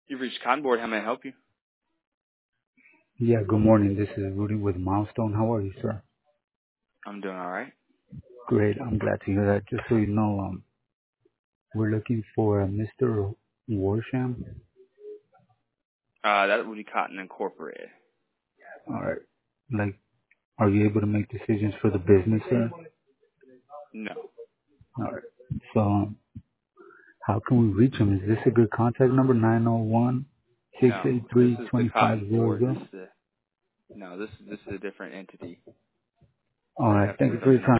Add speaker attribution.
Speaker 1: You've reached Conboard. How may I help you?
Speaker 2: Yeah, good morning. This is Rudy with Milestone. How are you, sir?
Speaker 1: I'm doing all right.
Speaker 2: Great. I'm glad to hear that. Just so you know, we're looking for Mr. Warsham.
Speaker 1: That would be Cotton Incorporated.
Speaker 2: All right. Like, are you able to make decisions for the business, sir?
Speaker 1: No.
Speaker 2: All right. So, how can we reach him? Is this a good contact number? 901
Speaker 1: No. This
Speaker 2: 683
Speaker 1: is the Cotton Board.
Speaker 2: 2500.
Speaker 1: This is a different entity.
Speaker 2: All
Speaker 1: So you
Speaker 2: right.
Speaker 1: have to
Speaker 2: Thank you
Speaker 1: look
Speaker 2: for
Speaker 1: up
Speaker 2: your
Speaker 1: the
Speaker 2: time.